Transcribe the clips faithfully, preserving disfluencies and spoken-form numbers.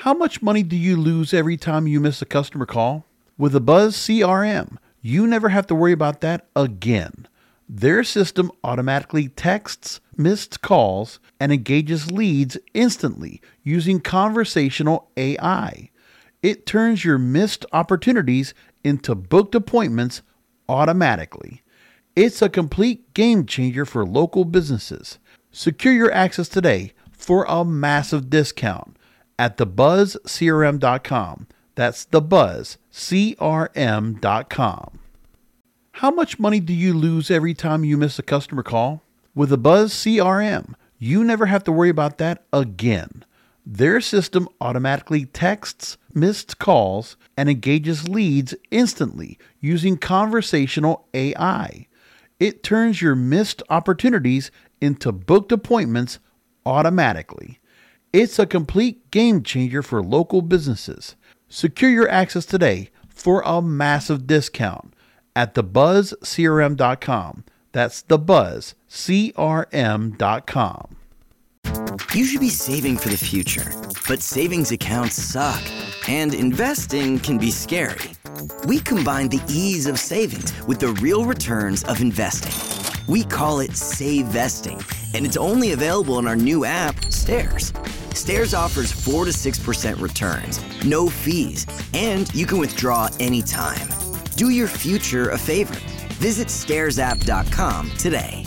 How much money do you lose every time you miss a customer call? With a Buzz C R M, you never have to worry about that again. Their system automatically texts missed calls and engages leads instantly using conversational A I. It turns your missed opportunities into booked appointments automatically. It's a complete game changer for local businesses. Secure your access today for a massive discount at the buzz c r m dot com. That's the buzz c r m dot com. How much money do you lose every time you miss a customer call? With a Buzz C R M, you never have to worry about that again. Their system automatically texts missed calls and engages leads instantly using conversational A I. It turns your missed opportunities into booked appointments automatically. It's a complete game changer for local businesses. Secure your access today for a massive discount at the buzz c r m dot com. That's the buzz c r m dot com. You should be saving for the future, but savings accounts suck, and investing can be scary. We combine the ease of savings with the real returns of investing. We call it Save Vesting, and it's only available in our new app, Stairs. Stairs offers four to six percent returns, no fees, and you can withdraw anytime. Do your future a favor. Visit stairs app dot com today.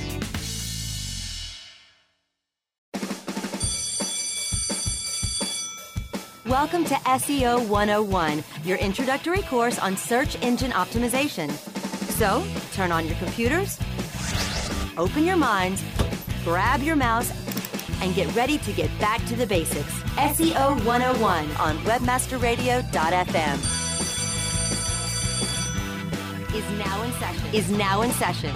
Welcome to S E O one oh one, your introductory course on search engine optimization. So, turn on your computers, open your minds, grab your mouse, and get ready to get back to the basics. S E O one oh one on webmaster radio dot f m. Is now in session. Is now in session.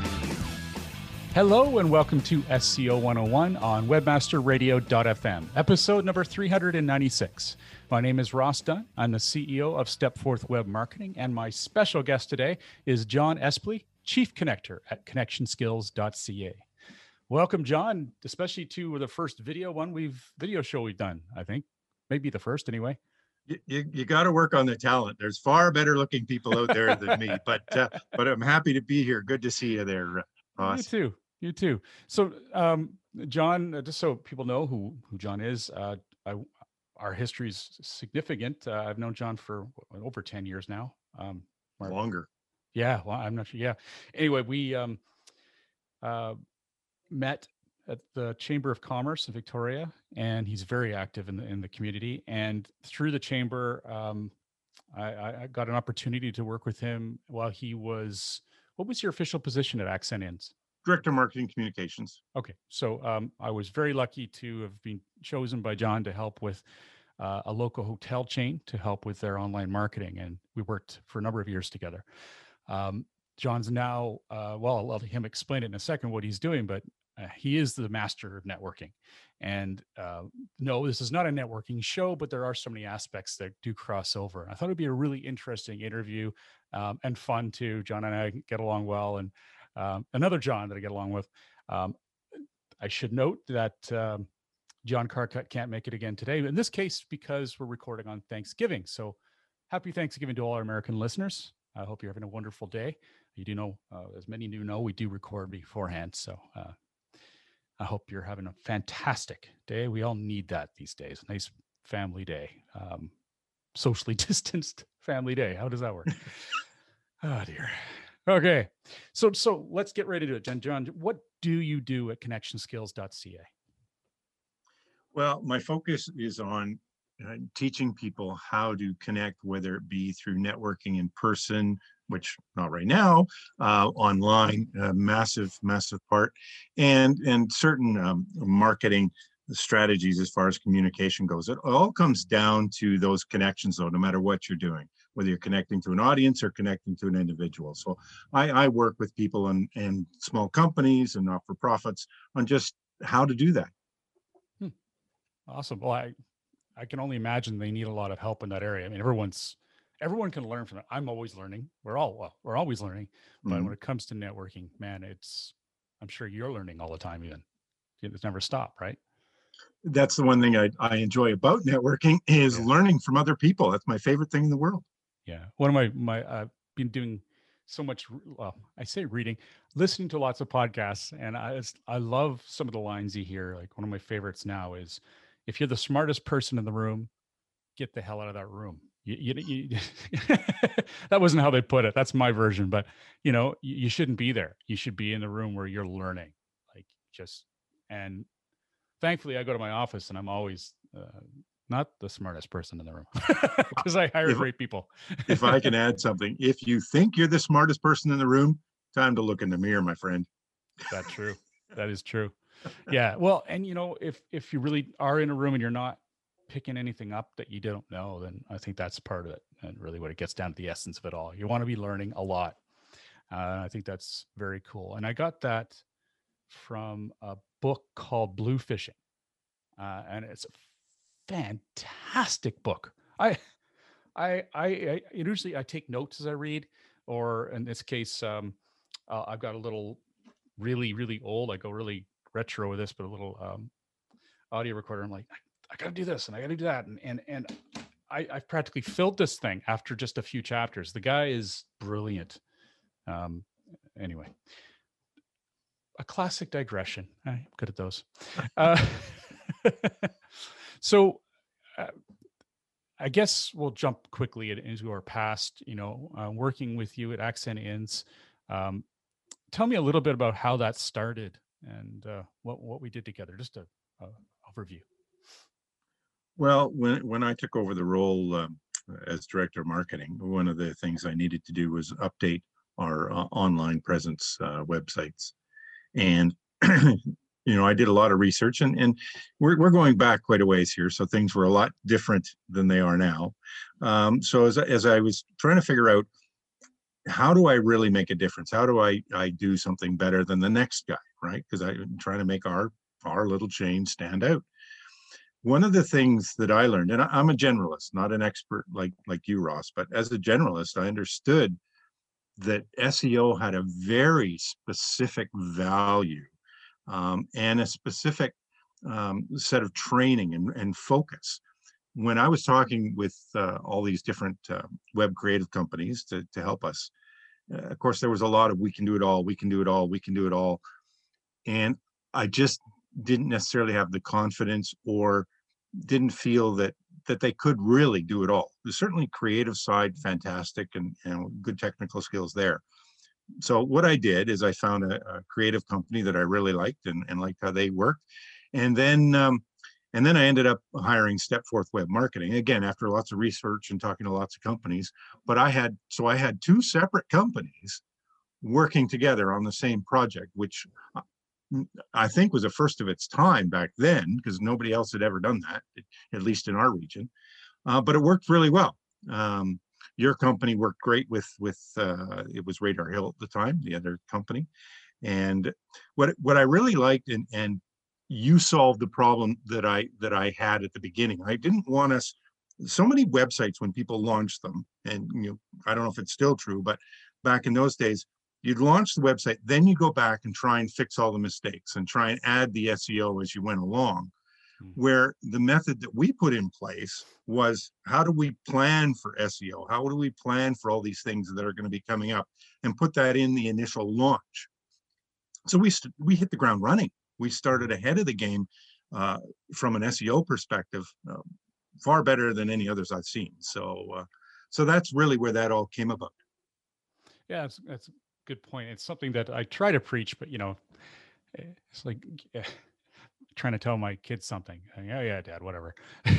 Hello and welcome to S E O one oh one on webmaster radio dot f m, episode number three hundred ninety-six. My name is Ross Dunn. I'm the C E O of Stepforth Web Marketing, and my special guest today is John Espley, Chief Connector at connection skills dot c a. Welcome, John, especially to the first video one we've video show we've done, I think. Maybe the first anyway. You, you, you got to work on the talent. There's far better looking people out there than me, but uh, but I'm happy to be here. Good to see you there, Ross. You too. You too. So, um, John, uh, just so people know who who John is, uh, I, our history is significant. Uh, I've known John for over ten years now. Um, Longer. Yeah. Well, I'm not sure. Yeah. Anyway, we um, uh, met at the Chamber of Commerce in Victoria, and he's very active in the in the community. And through the chamber, um, I, I got an opportunity to work with him while he was. What was your official position at Accent Inns? Director of Marketing Communications. Okay, so um, I was very lucky to have been chosen by John to help with uh, a local hotel chain to help with their online marketing, and we worked for a number of years together. Um, John's now, uh, well, I'll let him explain it in a second what he's doing, but uh, he is the master of networking. And uh, no, this is not a networking show, but there are so many aspects that do cross over. I thought it'd be a really interesting interview um, and fun too. John and I get along well, and um, another John that I get along with. Um, I should note that um, John Carcutt can't make it again today, in this case, because we're recording on Thanksgiving. So happy Thanksgiving to all our American listeners. I hope you're having a wonderful day. You do know, uh, as many do know, we do record beforehand. So uh, I hope you're having a fantastic day. We all need that these days. Nice family day, um, socially distanced family day. How does that work? Oh dear. Okay. So, so let's get ready to do it. John, John, what do you do at connection skills dot c a? Well, my focus is on uh, teaching people how to connect, whether it be through networking in person, which not right now, uh, online, uh, massive, massive part, and and certain um, marketing strategies as far as communication goes. It all comes down to those connections, though, no matter what you're doing, whether you're connecting to an audience or connecting to an individual. So I, I work with people and and small companies and not-for-profits on just how to do that. Hmm. Awesome. Well, I, I can only imagine they need a lot of help in that area. I mean, everyone's everyone can learn from it. I'm always learning. We're all well, we're always learning. But mm-hmm. when it comes to networking, man, it's I'm sure you're learning all the time. Even it's never stop, right? That's the one thing I, I enjoy about networking is Yeah. learning from other people. That's my favorite thing in the world. Yeah. One of my, my, I've been doing so much, well, I say reading, listening to lots of podcasts. And I, it's- I love some of the lines you hear. Like one of my favorites now is, if you're the smartest person in the room, get the hell out of that room. You, you, you that wasn't how they put it. That's my version, but you know, you, you shouldn't be there. You should be in the room where you're learning, like just, and thankfully I go to my office and I'm always uh, not the smartest person in the room because I hire If- great people. If I can add something, if you think you're the smartest person in the room, time to look in the mirror, my friend. That's true. That is true. Yeah. Well, and you know, if if you really are in a room and you're not picking anything up that you don't know, then I think that's part of it. And really what it gets down to the essence of it all. You want to be learning a lot. Uh, I think that's very cool. And I got that from a book called Blue Fishing. Uh, and it's a fantastic book. I, I, I, I usually I take notes as I read, or in this case, um, uh, I've got a little really, really old, I go really retro with this, but a little um, audio recorder. I'm like, I, I got to do this and I got to do that. And, and, and I, I've practically filled this thing after just a few chapters. The guy is brilliant. Um, anyway, a classic digression. I'm good at those. Uh, so uh, I guess we'll jump quickly into our past, you know, uh, working with you at Accent Inns. Um, tell me a little bit about how that started and uh, what, what we did together, just a, a overview. Well, when when I took over the role um, as director of marketing, one of the things I needed to do was update our uh, online presence uh, websites, and you know I did a lot of research, and and we're we're going back quite a ways here, so things were a lot different than they are now. Um, so as as I was trying to figure out how do I really make a difference, how do I I do something better than the next guy, right? Because I'm trying to make our our little chain stand out. One of the things that I learned, and I, I'm a generalist, not an expert like like you, Ross, but as a generalist, I understood that S E O had a very specific value um, and a specific um, set of training and, and focus. When I was talking with uh, all these different uh, web creative companies to, to help us, uh, of course, there was a lot of we can do it all, we can do it all, we can do it all. And I just didn't necessarily have the confidence or didn't feel that that they could really do it all. There's certainly creative side, fantastic, and, and good technical skills there. So what I did is I found a, a creative company that I really liked and, and liked how they worked. And then um, and then I ended up hiring Stepforth Web Marketing, again, after lots of research and talking to lots of companies. But I had, so I had two separate companies working together on the same project, which I think was a first of its time back then, because nobody else had ever done that, at least in our region. Uh, but it worked really well. Um, your company worked great with with uh, it was Radar Hill at the time, the other company. And what what I really liked, and and you solved the problem that I that I had at the beginning. I didn't want us. So many websites, when people launched them, and you know, I don't know if it's still true, but back in those days, you'd launch the website, then you go back and try and fix all the mistakes and try and add the S E O as you went along. Mm-hmm. Where the method that we put in place was, how do we plan for S E O? How do we plan for all these things that are going to be coming up and put that in the initial launch? So we st- we hit the ground running. We started ahead of the game uh, from an S E O perspective, uh, far better than any others I've seen. So uh, so that's really where that all came about. Yeah, that's, that's good point. It's something that I try to preach, but you know, it's like yeah, trying to tell my kids something. Yeah, yeah, Dad, whatever.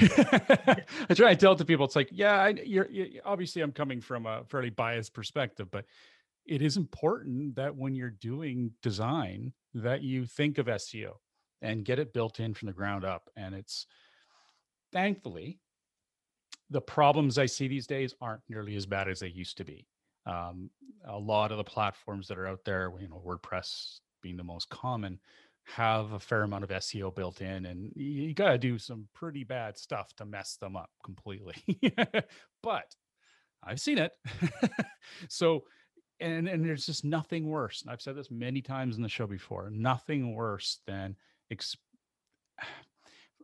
I try to tell it to people. It's like, yeah, I, you're, you're obviously I'm coming from a fairly biased perspective, but it is important that when you're doing design, that you think of S E O and get it built in from the ground up. And it's thankfully the problems I see these days aren't nearly as bad as they used to be. Um, a lot of the platforms that are out there, you know, WordPress being the most common, have a fair amount of S E O built in, and you got to do some pretty bad stuff to mess them up completely. But I've seen it. So, and, and there's just nothing worse. And I've said this many times in the show before, nothing worse than, exp-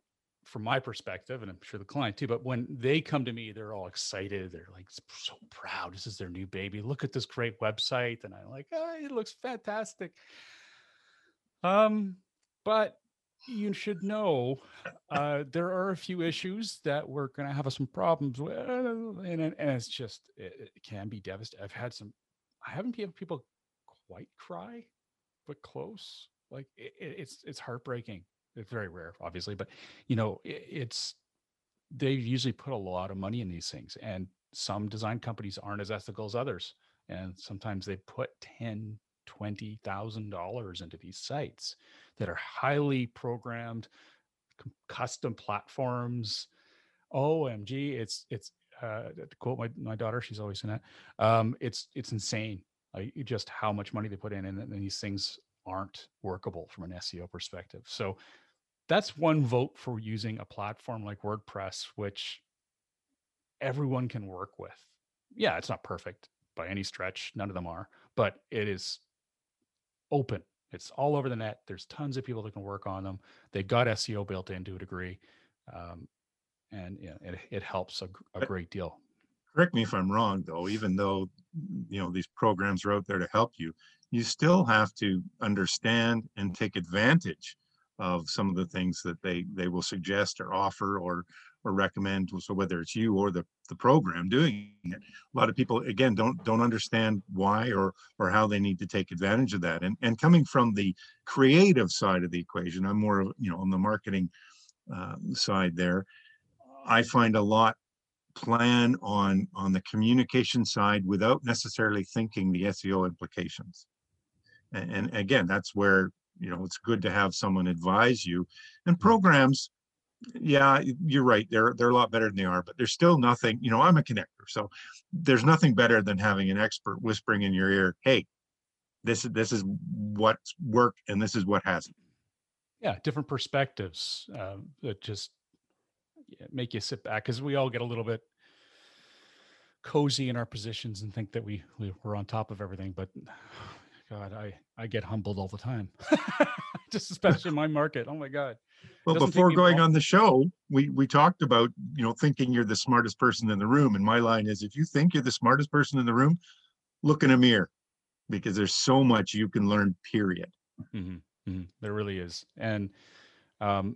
from my perspective, and I'm sure the client too, but when they come to me, they're all excited. They're like so proud. This is their new baby. Look at this great website. And I'm like, oh, it looks fantastic. Um, but you should know uh, there are a few issues that we're going to have some problems with. And, and it's just, it, it can be devastating. I've had some, I haven't had people quite cry, but close. Like it, it's, it's heartbreaking. It's very rare, obviously, but you know, it, it's, they usually put a lot of money in these things, and some design companies aren't as ethical as others. And sometimes they put ten, twenty thousand dollars into these sites that are highly programmed, c- custom platforms. O M G, it's, it's, uh, to quote my, my daughter, she's always saying that. Um, it's, it's insane. Like just how much money they put in, and, and these things aren't workable from an S E O perspective. So that's one vote for using a platform like WordPress, which everyone can work with. Yeah, it's not perfect by any stretch. None of them are, but it is open. It's all over the net. There's tons of people that can work on them. They've got S E O built in to a degree. Um, and you know, it, it helps a, a great deal. Correct me if I'm wrong, though, even though, you know, these programs are out there to help you, you still have to understand and take advantage of some of the things that they they will suggest or offer or or recommend. So whether it's you or the the program doing it, a lot of people again don't don't understand why or or how they need to take advantage of that. And and coming from the creative side of the equation, I'm more of, you know, on the marketing uh, side there. I find a lot plan on on the communication side without necessarily thinking the S E O implications. And, and again, that's where, you know, it's good to have someone advise you. And programs, yeah, you're right, they're they're a lot better than they are, but there's still nothing, you know, I'm a connector, so there's nothing better than having an expert whispering in your ear, hey, this is this is what's worked and this is what hasn't. Yeah, different perspectives uh, that just make you sit back, because we all get a little bit cozy in our positions and think that we, we we're on top of everything. But God, I I get humbled all the time, just especially in my market. Oh my God. Well, before going on the show, we we talked about, you know, thinking you're the smartest person in the room. And my line is, if you think you're the smartest person in the room, look in a mirror, because there's so much you can learn, period. Mm-hmm. Mm-hmm. There really is. And um,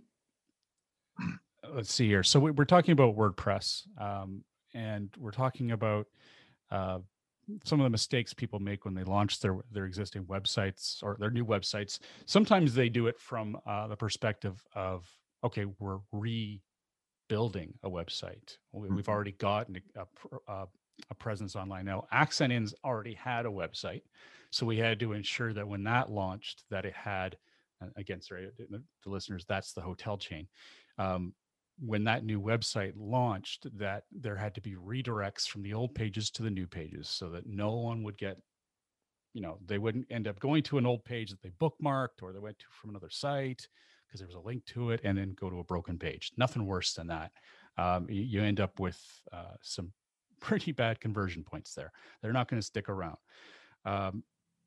let's see here. So we, we're talking about WordPress, um, and we're talking about uh, some of the mistakes people make when they launch their their existing websites or their new websites. Sometimes they do it from uh, the perspective of, okay, we're rebuilding a website. We, we've already gotten a, a, a presence online now. Accent Inns already had a website, so we had to ensure that when that launched, that it had, again, sorry, the, the listeners, that's the hotel chain. Um, when that new website launched, that there had to be redirects from the old pages to the new pages, so that no one would get, you know, they wouldn't end up going to an old page that they bookmarked or they went to from another site because there was a link to it, and then go to a broken page. Nothing worse than that. Um, you, you end up with uh, some pretty bad conversion points there. They're not going to stick around. Um,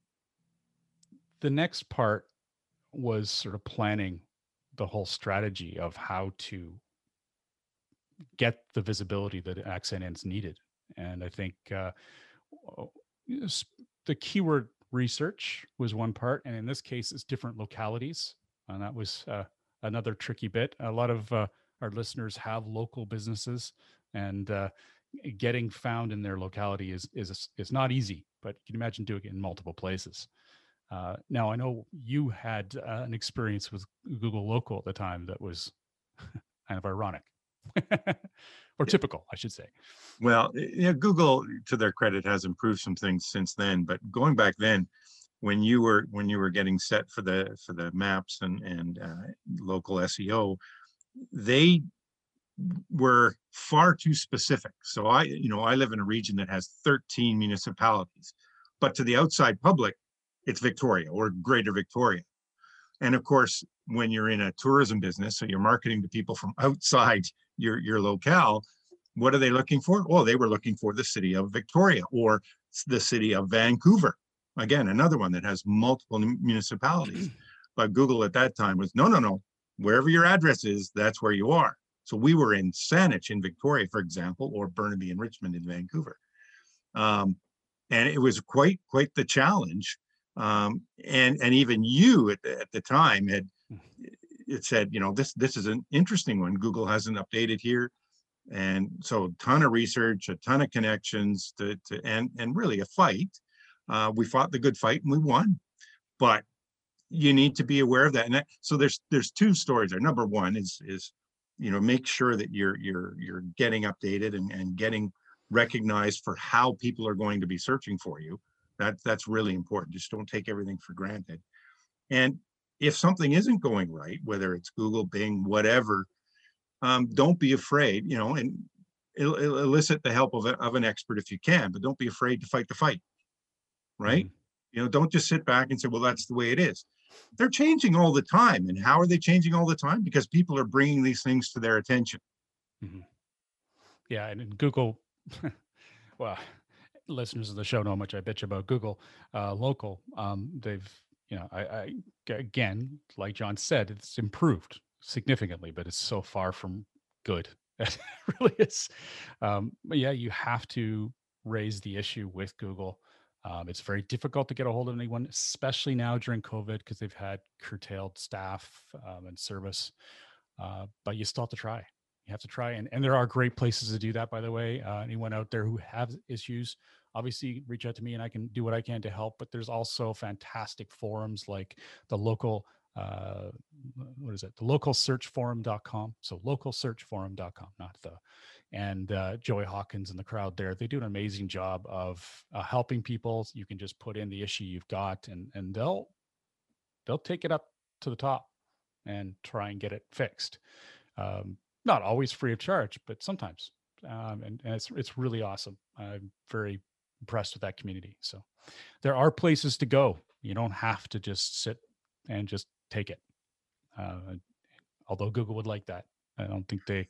the next part was sort of planning the whole strategy of how to get the visibility that Accent Inns needed. And I think uh, the keyword research was one part, and in this case, it's different localities. And that was uh, another tricky bit. A lot of uh, our listeners have local businesses, and uh, getting found in their locality is is is not easy. But you can imagine doing it in multiple places. Uh, now, I know you had uh, an experience with Google Local at the time that was kind of ironic. Or typical, I should say. Well, yeah, Google, to their credit, has improved some things since then. But going back then, when you were when you were getting set for the for the maps and and uh, local S E O, they were far too specific. So I, you know, I live in a region that has thirteen municipalities, but to the outside public, it's Victoria or Greater Victoria. And of course, when you're in a tourism business, so you're marketing to people from outside your, your locale, what are they looking for? Well, they were looking for the city of Victoria or the city of Vancouver. Again, another one that has multiple municipalities. But Google at that time was, no, no, no, wherever your address is, that's where you are. So we were in Saanich in Victoria, for example, or Burnaby and Richmond in Vancouver. Um, and it was quite, quite the challenge. Um, and, and even you at the, at the time had, it said, you know, this, this is an interesting one. Google hasn't updated here. And so a ton of research, a ton of connections to, to and, and really a fight. Uh, we fought the good fight and we won, but you need to be aware of that. And that, so there's, there's two stories there. Number one is, is, you know, make sure that you're, you're, you're getting updated and, and getting recognized for how people are going to be searching for you. That, that's really important. Just don't take everything for granted. And if something isn't going right, whether it's Google, Bing, whatever, um, don't be afraid, you know, and it'll, it'll elicit the help of, a, of an expert if you can, but don't be afraid to fight the fight, right? Mm-hmm. You know, don't just sit back and say, well, that's the way it is. They're changing all the time. And how are they changing all the time? Because people are bringing these things to their attention. Mm-hmm. Yeah, and in Google, well, listeners of the show know how much I bitch about Google uh, Local. Um, they've, you know, I, I, again, like John said, it's improved significantly, but it's so far from good. It really is. Um, but yeah, you have to raise the issue with Google. Um, it's very difficult to get a hold of anyone, especially now during COVID, because they've had curtailed staff um, and service. Uh, but you still have to try. You have to try. And, and there are great places to do that, by the way. Uh, anyone out there who have issues, obviously reach out to me and I can do what I can to help. But there's also fantastic forums like the local, uh, what is it? The local search forum dot com. So local search forum dot com, not the, and uh, Joey Hawkins and the crowd there, they do an amazing job of uh, helping people. You can just put in the issue you've got and, and they'll, they'll take it up to the top and try and get it fixed. Um, not always free of charge, but sometimes. Um, and, and it's, it's really awesome. I'm very impressed with that community. So there are places to go. You don't have to just sit and just take it. Uh, although Google would like that. I don't think they,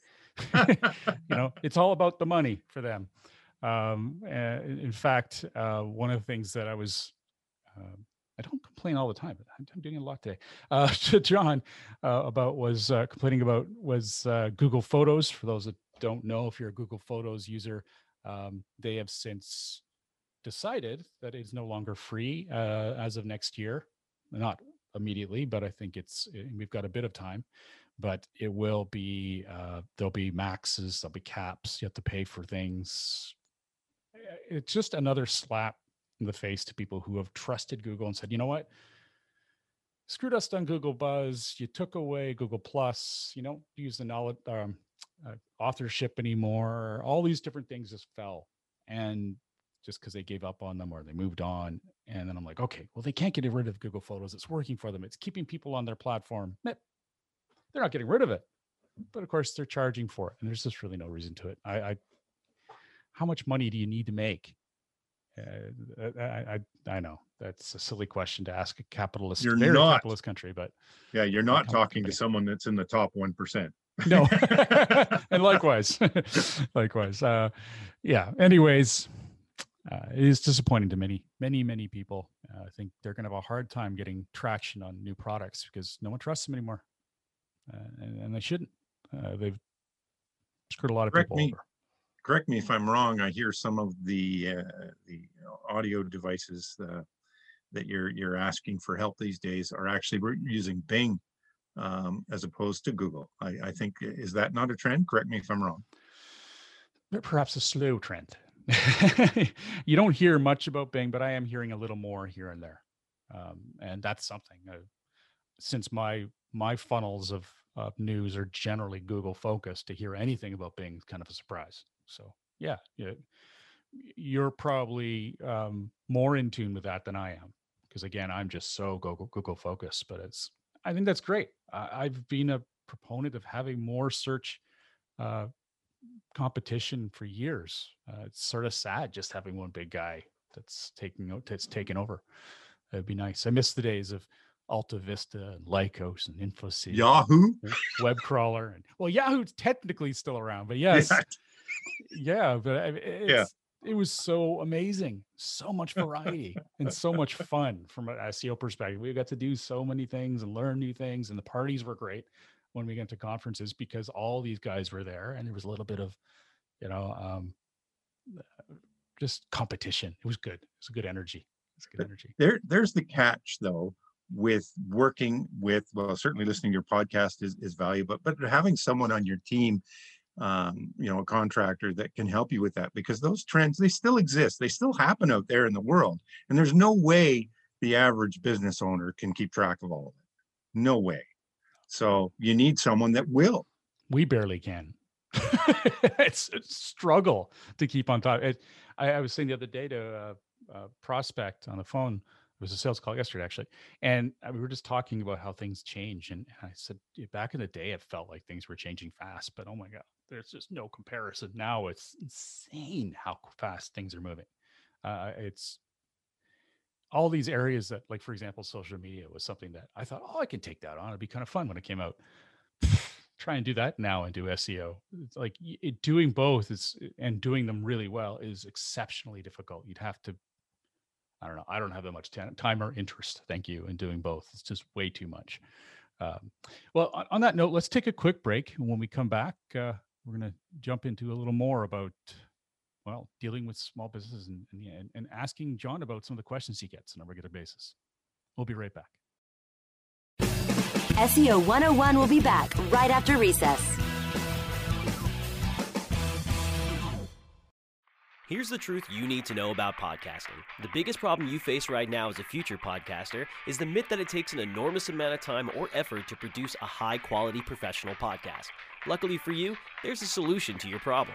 you know, it's all about the money for them. Um, in fact, uh, one of the things that I was, uh, I don't complain all the time, but I'm doing a lot today, uh, to John uh, about was uh, complaining about was uh, Google Photos. For those that don't know, if you're a Google Photos user, um, they have since decided that it's no longer free uh, as of next year. Not immediately, but I think it's, we've got a bit of time. But it will be, uh, there'll be maxes, there'll be caps, you have to pay for things. It's just another slap in the face to people who have trusted Google and said, you know what, screw dust on Google Buzz, you took away Google Plus, you don't use the knowledge, um, uh, authorship anymore, all these different things just fell. And just because they gave up on them or they moved on. And then I'm like, okay, well, they can't get rid of Google Photos. It's working for them. It's keeping people on their platform. They're not getting rid of it, but of course they're charging for it. And there's just really no reason to it. I, I how much money do you need to make? Uh, I, I, I know that's a silly question to ask a capitalist, you're very not, capitalist country, but yeah, you're not talking to someone that's in the top one percent. No. And likewise, likewise. Uh, yeah. Anyways, uh, it is disappointing to many, many, many people. Uh, I think they're going to have a hard time getting traction on new products because no one trusts them anymore. Uh, and, and they shouldn't. Uh, they've screwed a lot of correct people me, over. Correct me if I'm wrong. I hear some of the uh, the audio devices uh, that you're you're asking for help these days are actually using Bing um, as opposed to Google. I, I think, is that not a trend? Correct me if I'm wrong. Perhaps a slow trend. You don't hear much about Bing, but I am hearing a little more here and there, um, and that's something. Uh, since my my funnels of uh, news are generally Google focused, to hear anything about Bing is kind of a surprise. So yeah, yeah you're probably um, more in tune with that than I am, because again, I'm just so Google Google focused. But it's, I think that's great. Uh, I've been a proponent of having more search uh, competition for years. Uh, it's sort of sad just having one big guy that's taking that's taken over. It'd be nice. I miss the days of Alta Vista and Lycos and Infosys, Yahoo, web crawler, and well, Yahoo's technically still around, but yes, yeah, yeah but it's, yeah. It was so amazing, so much variety and so much fun from an S E O perspective. We got to do so many things and learn new things, and the parties were great. when we get to conferences, because all these guys were there and there was a little bit of, you know, um, just competition. It was good. It was a good energy. It's good energy. There, there's the catch though, with working with, well, certainly listening to your podcast is, is valuable, but having someone on your team, um, you know, a contractor that can help you with that, because those trends, they still exist. They still happen out there in the world. And there's no way the average business owner can keep track of all of it. No way. So you need someone that will. We barely can. It's a struggle to keep on top. It, I, I was saying the other day to a, a prospect on the phone, it was a sales call yesterday, actually. And we were just talking about how things change. And I said, back in the day, it felt like things were changing fast, but oh my God, there's just no comparison. Now it's insane how fast things are moving. Uh, it's all these areas that, like, for example, social media was something that I thought, oh, I can take that on. It'd be kind of fun when it came out. Try and do that now and do S E O. It's like it, doing both is, and doing them really well is exceptionally difficult. You'd have to, I don't know. I don't have that much time or interest. Thank you. In doing both. It's just way too much. Um, well, on, on that note, let's take a quick break. And when we come back, uh, we're going to jump into a little more about, well, dealing with small businesses and, and, and asking John about some of the questions he gets on a regular basis. We'll be right back. S E O one oh one will be back right after recess. Here's the truth you need to know about podcasting. The biggest problem you face right now as a future podcaster is the myth that it takes an enormous amount of time or effort to produce a high-quality professional podcast. Luckily for you, there's a solution to your problem.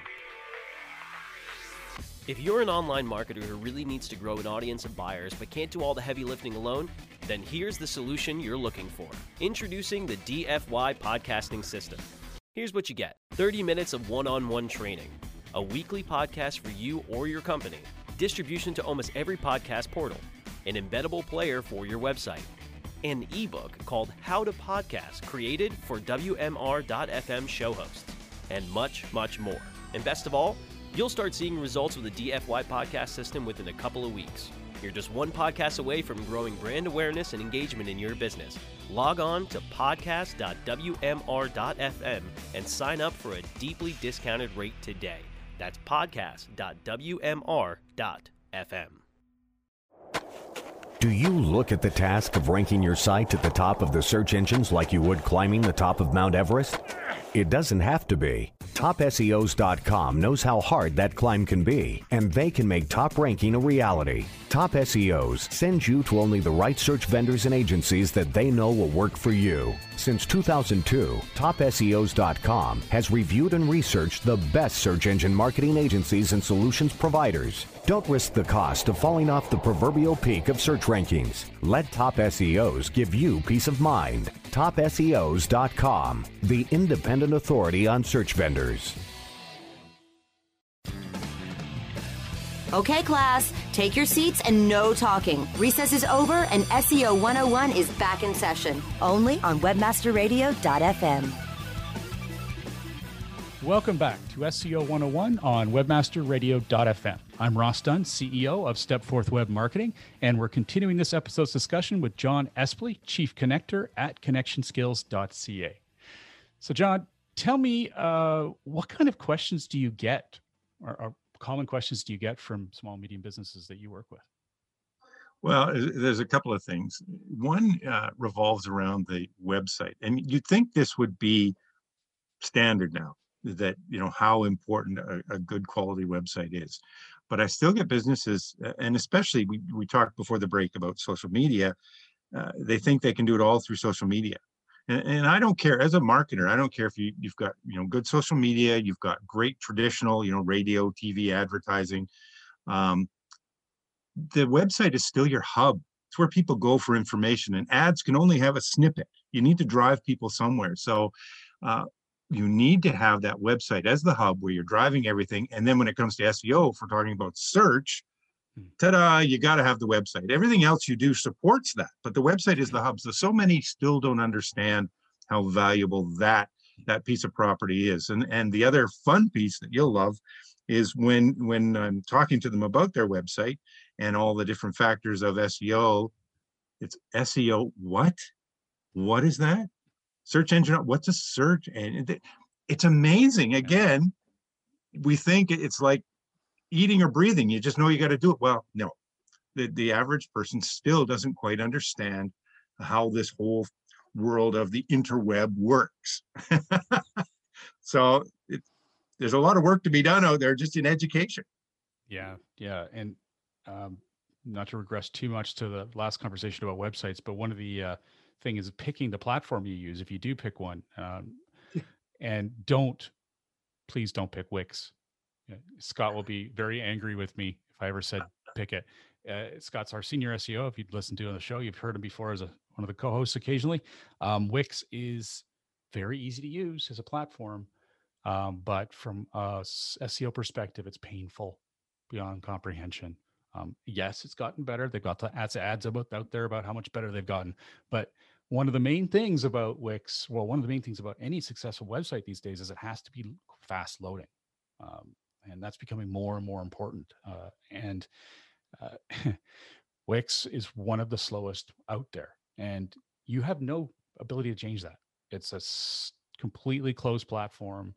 If you're an online marketer who really needs to grow an audience of buyers but can't do all the heavy lifting alone, then here's the solution you're looking for. Introducing the D F Y Podcasting System. Here's what you get. thirty minutes of one-on-one training, a weekly podcast for you or your company, distribution to almost every podcast portal, an embeddable player for your website, an ebook called How to Podcast created for W M R dot F M show hosts, and much, much more. And best of all, you'll start seeing results with the D F Y podcast system within a couple of weeks. You're just one podcast away from growing brand awareness and engagement in your business. Log on to podcast dot W M R dot F M and sign up for a deeply discounted rate today. That's podcast dot W M R dot F M. Do you look at the task of ranking your site at the top of the search engines like you would climbing the top of Mount Everest? It doesn't have to be. top S E Os dot com knows how hard that climb can be, and they can make top ranking a reality. Top S E Os sends you to only the right search vendors and agencies that they know will work for you. Since two thousand two, top S E Os dot com has reviewed and researched the best search engine marketing agencies and solutions providers. Don't risk the cost of falling off the proverbial peak of search rankings. Let Top S E Os give you peace of mind. top S E Os dot com, the independent authority on search vendors. Okay, class, take your seats and no talking. Recess is over and S E O one oh one is back in session, only on webmaster radio dot f m. Welcome back to S E O one oh one on webmaster radio dot f m. I'm Ross Dunn, C E O of Stepforth Web Marketing, and we're continuing this episode's discussion with John Espley, Chief Connector at connection skills dot c a. So, John, tell me, uh, what kind of questions do you get, or, or common questions do you get from small, medium businesses that you work with? Well, there's a couple of things. One uh, revolves around the website, and you'd think this would be standard now, that, you know, how important a, a good quality website is. But I still get businesses, and especially we, we talked before the break about social media, uh, they think they can do it all through social media. And, and I don't care, as a marketer, I don't care if you, you've got, you know, good social media, you've got great traditional, you know, radio, T V advertising. Um, the website is still your hub. It's where people go for information, and ads can only have a snippet. You need to drive people somewhere. So, uh, you need to have that website as the hub where you're driving everything. And then when it comes to S E O, if we're talking about search, ta-da, you got to have the website. Everything else you do supports that, but the website is the hub. So, so many still don't understand how valuable that, that piece of property is. And, and the other fun piece that you'll love is when, when I'm talking to them about their website and all the different factors of S E O, it's S E O what? What is that? search engine, what's a search engine? It's amazing. Again, we think it's like eating or breathing. You just know you got to do it. Well, no, the, the average person still doesn't quite understand how this whole world of the interweb works. So it, there's a lot of work to be done out there just in education. Yeah, yeah. And um, not to regress too much to the last conversation about websites, but one of the uh, thing is picking the platform you use. If you do pick one, um, and don't, please don't pick Wix. Yeah, Scott will be very angry with me if I ever said pick it. Uh, Scott's our senior S E O. If you'd listened to on the show, you've heard him before as a, one of the co-hosts occasionally. Um, Wix is very easy to use as a platform, um, but from a S E O perspective, it's painful beyond comprehension. Um, yes, it's gotten better. They've got the ads, ads about out there about how much better they've gotten. But one of the main things about Wix, well, one of the main things about any successful website these days is it has to be fast loading. Um, and that's becoming more and more important. Uh, and uh, Wix is one of the slowest out there, and you have no ability to change that. It's a s- completely closed platform,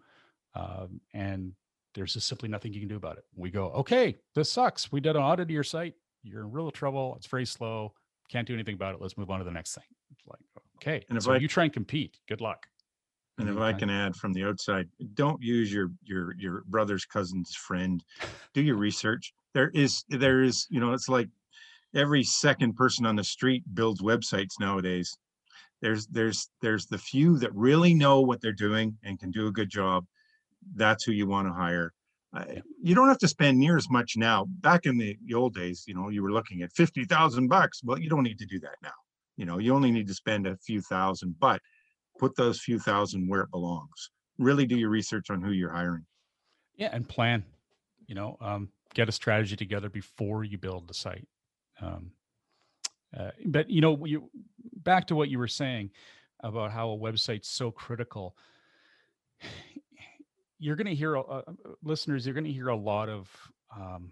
um, and there's just simply nothing you can do about it. We go, okay, this sucks. We did an audit of your site. You're in real trouble. It's very slow. Can't do anything about it. Let's move on to the next thing. It's like, okay, And if so I- you try and compete. Good luck. And if I can add from the outside, don't use your your your brother's cousin's friend. Do your research. There is there is you know it's like every second person on the street builds websites nowadays. There's there's there's the few that really know what they're doing and can do a good job. That's who you want to hire. Uh, you don't have to spend near as much now. Back in the, the old days, you know, you were looking at fifty thousand bucks. Well, you don't need to do that now. You know, you only need to spend a few thousand, but put those few thousand where it belongs. Really do your research on who you're hiring. Yeah, and plan. You know, um, get a strategy together before you build the site. Um, uh, but you know, you back to what you were saying about how a website's so critical. You're going to hear, uh, listeners, you're going to hear a lot of um,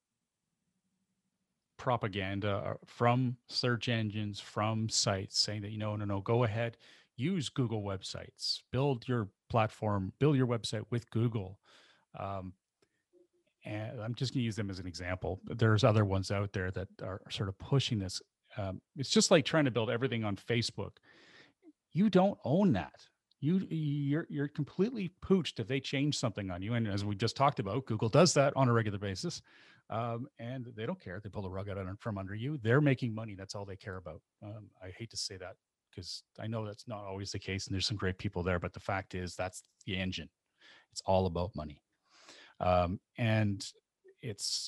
propaganda from search engines, from sites saying that, you know, no, no, go ahead, use Google websites, build your platform, build your website with Google. Um, and I'm just going to use them as an example. There's other ones out there that are sort of pushing this. Um, it's just like trying to build everything on Facebook. You don't own that. You you're you're completely pooched if they change something on you. And as we just talked about, Google does that on a regular basis, um, and they don't care. They pull the rug out from under you. They're making money. That's all they care about. Um, I hate to say that because I know that's not always the case, and there's some great people there. But the fact is, that's the engine. It's all about money, um, and it's.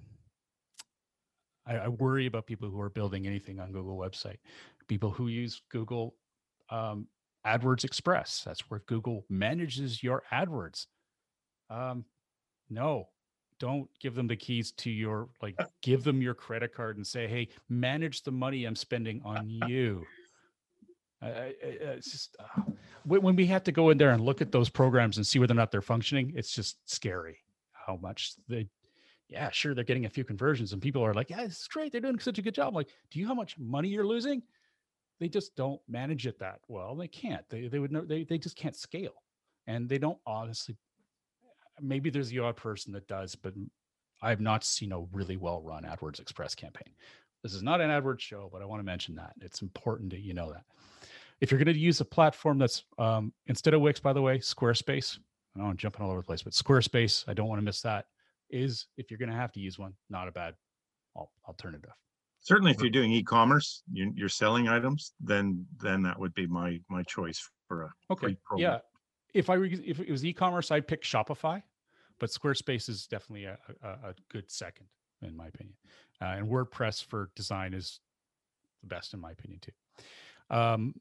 I, I worry about people who are building anything on Google website, people who use Google. Um, AdWords Express. That's where Google manages your AdWords. Um, no, don't give them the keys to your, like, give them your credit card and say, hey, manage the money I'm spending on you. I, I, it's just, uh, when we have to go in there and look at those programs and see whether or not they're functioning, it's just scary how much they, yeah, sure, they're getting a few conversions and people are like, yeah, it's great. They're doing such a good job. I'm like, do you know how much money you're losing? They just don't manage it that well. They can't. They they would know. They they just can't scale, and they don't honestly. Maybe there's the odd person that does, but I have not seen a really well run AdWords Express campaign. This is not an AdWords show, but I want to mention that it's important that you know that. If you're going to use a platform that's um, instead of Wix, by the way, Squarespace. I know I'm jumping all over the place, but Squarespace, I don't want to miss that. Is if you're going to have to use one, not a bad alternative. Certainly, if you're doing e-commerce, you, you're selling items, then then that would be my my choice for a okay. free program. Yeah, if I were, if it was e-commerce, I'd pick Shopify, but Squarespace is definitely a, a, a good second, in my opinion. Uh, and WordPress for design is the best, in my opinion, too. Um,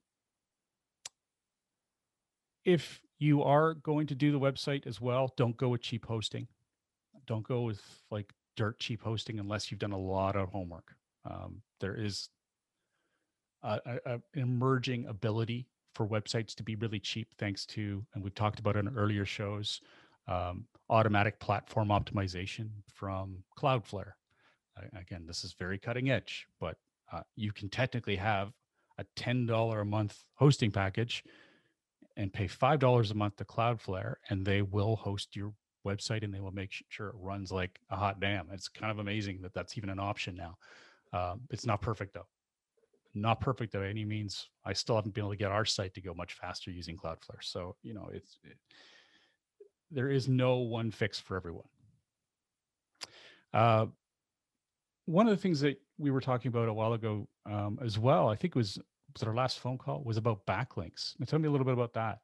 if you are going to do the website as well, don't go with cheap hosting. Don't go with like dirt cheap hosting unless you've done a lot of homework. Um, there is a, a, an emerging ability for websites to be really cheap, thanks to, and we've talked about it in earlier shows, um, automatic platform optimization from Cloudflare. Uh, again, this is very cutting edge, but uh, you can technically have a ten dollars a month hosting package and pay five dollars a month to Cloudflare, and they will host your website and they will make sure it runs like a hot damn. It's kind of amazing that that's even an option now. Um, it's not perfect though. Not perfect by any means. I still haven't been able to get our site to go much faster using Cloudflare. So, you know, it's, it, there is no one fix for everyone. Uh, one of the things that we were talking about a while ago um, as well, I think it was, was it our last phone call, was about backlinks. Now, tell me a little bit about that.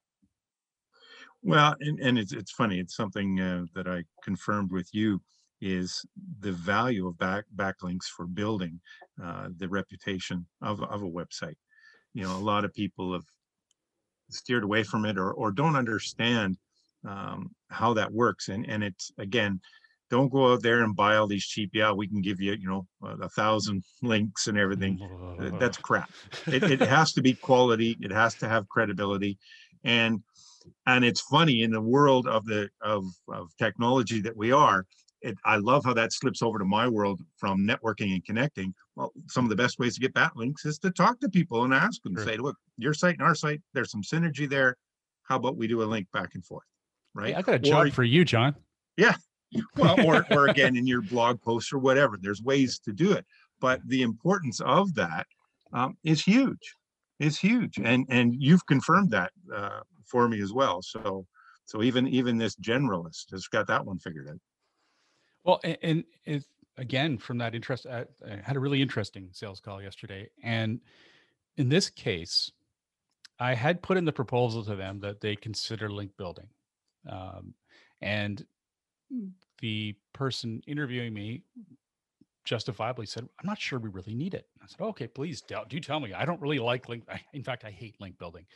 Well, and, and it's, it's funny. It's something uh, that I confirmed with you, is the value of back backlinks for building uh, the reputation of, of a website. You know, a lot of people have steered away from it, or, or don't understand um, how that works. And, and it's, again, don't go out there and buy all these cheap, yeah, we can give you, you know, a, a thousand links and everything. That's crap. It, it has to be quality. It has to have credibility. And And it's funny, in the world of the of, of technology that we are, it, I love how that slips over to my world from networking and connecting. Well, some of the best ways to get backlinks is to talk to people and ask them, Sure. say, look, your site and our site, there's some synergy there. How about we do a link back and forth, right? Hey, I got a job or, for you, John. Yeah. Well, or, or again, in your blog post or whatever, there's ways to do it. But the importance of that um, is huge. It's huge. And, and you've confirmed that uh, for me as well. So, so even, even this generalist has got that one figured out. Well, and, and it, again, from that interest, I, I had a really interesting sales call yesterday. And in this case, I had put in the proposal to them that they consider link building. Um, and the person interviewing me justifiably said, I'm not sure we really need it. I said, okay, please do, do tell me. I don't really like link. I, in fact, I hate link building.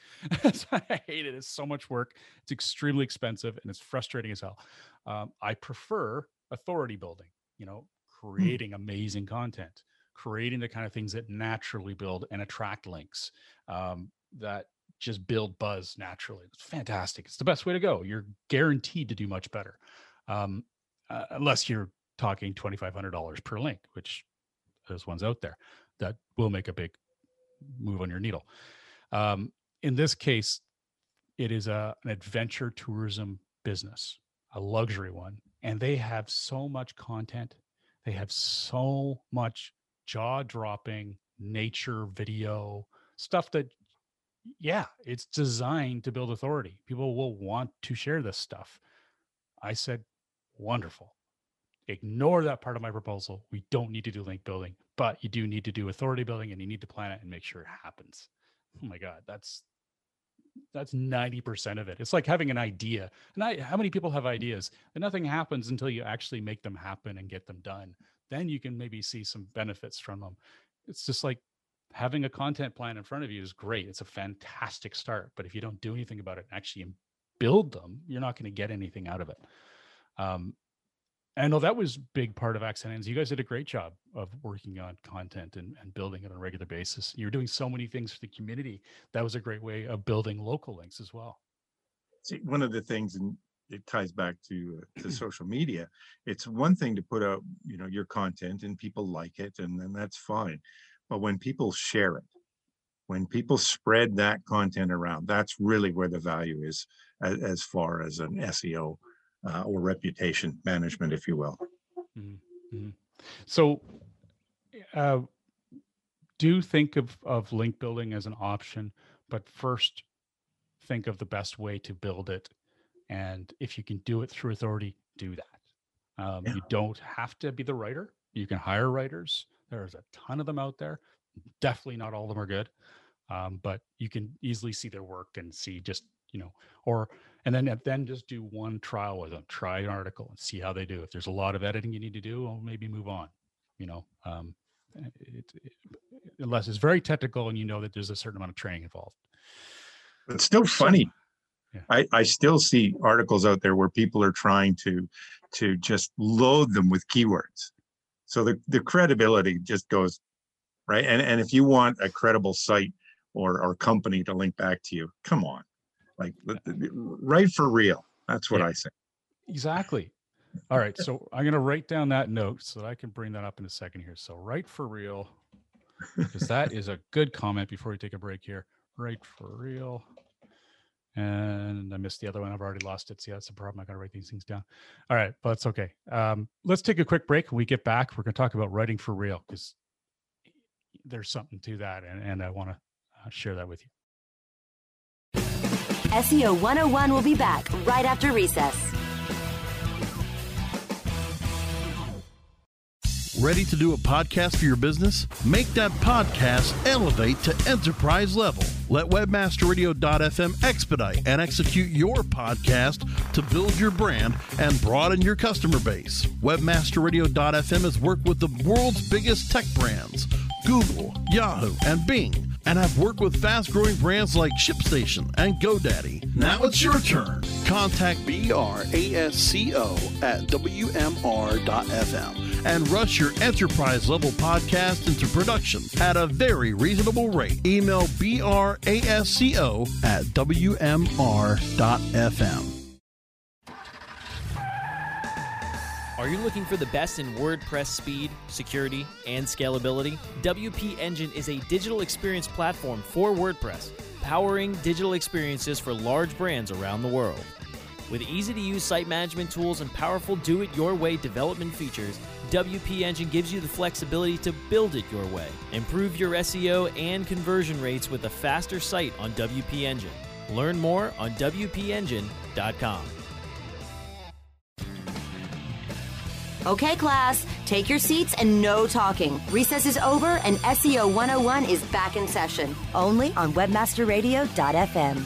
I hate it. It's so much work. It's extremely expensive and it's frustrating as hell. Um, I prefer authority building, you know, creating amazing content, creating the kind of things that naturally build and attract links, um, that just build buzz naturally. It's fantastic. It's the best way to go. You're guaranteed to do much better. Um, uh, unless you're talking twenty-five hundred dollars per link, which there's ones out there that will make a big move on your needle. Um, in this case, it is a, an adventure tourism business, a luxury one. And they have so much content. They have so much jaw-dropping nature video stuff that, yeah, it's designed to build authority. People will want to share this stuff. I said, wonderful. Ignore that part of my proposal. We don't need to do link building, but you do need to do authority building, and you need to plan it and make sure it happens. Oh my God, that's that's ninety percent of it. It's like having an idea. And I, how many people have ideas? And nothing happens until you actually make them happen and get them done. Then you can maybe see some benefits from them. It's just like having a content plan in front of you is great. It's a fantastic start. But if you don't do anything about it and actually build them, you're not going to get anything out of it. Um, I know that was a big part of Accent. You guys did a great job of working on content and, and building it on a regular basis. You're doing so many things for the community. That was a great way of building local links as well. See, one of the things, and it ties back to uh, to social media, it's one thing to put out, you know, your content and people like it, and then that's fine. But when people share it, when people spread that content around, that's really where the value is as, as far as an S E O uh, or reputation management, if you will. Mm-hmm. So uh, do think of, of link building as an option, but first think of the best way to build it. And if you can do it through authority, do that. Um, Yeah. You don't have to be the writer. You can hire writers. There's a ton of them out there. Definitely not all of them are good. Um, but you can easily see their work and see just, you know, or, and then, then just do one trial with them, try an article and see how they do. If there's a lot of editing you need to do, well, maybe move on, you know, um, it, it, unless it's very technical and you know that there's a certain amount of training involved. It's still funny. Yeah. I, I still see articles out there where people are trying to, to just load them with keywords. So the, the credibility just goes, right. And, and if you want a credible site or, or company to link back to you, come on, like write for real. That's what Yeah. I say. Exactly. All right. So I'm going to write down that note so that I can bring that up in a second here. So write for real, because that is a good comment before we take a break here. Write for real. And I missed the other one. I've already lost it. See, that's the problem. I got to write these things down. All right, but it's okay. Um, let's take a quick break. When we get back, we're going to talk about writing for real, because there's something to that, and, and I want to uh, share that with you. S E O one oh one will be back right after recess. Ready to do a podcast for your business? Make that podcast elevate to enterprise level. Let webmaster radio dot f m expedite and execute your podcast to build your brand and broaden your customer base. webmaster radio dot f m has worked with the world's biggest tech brands, Google, Yahoo, and Bing, and have worked with fast-growing brands like ShipStation and GoDaddy. Now it's your turn. Contact B R A S C O at W M R dot F M and rush your enterprise-level podcast into production at a very reasonable rate. Email B R A S C O at W M R dot F M. Are you looking for the best in WordPress speed, security, and scalability? W P Engine is a digital experience platform for WordPress, powering digital experiences for large brands around the world. With easy-to-use site management tools and powerful do-it-your-way development features, W P Engine gives you the flexibility to build it your way. Improve your S E O and conversion rates with a faster site on W P Engine. Learn more on W P engine dot com. Okay, class, take your seats and no talking. Recess is over and S E O one oh one is back in session, only on webmaster radio dot f m.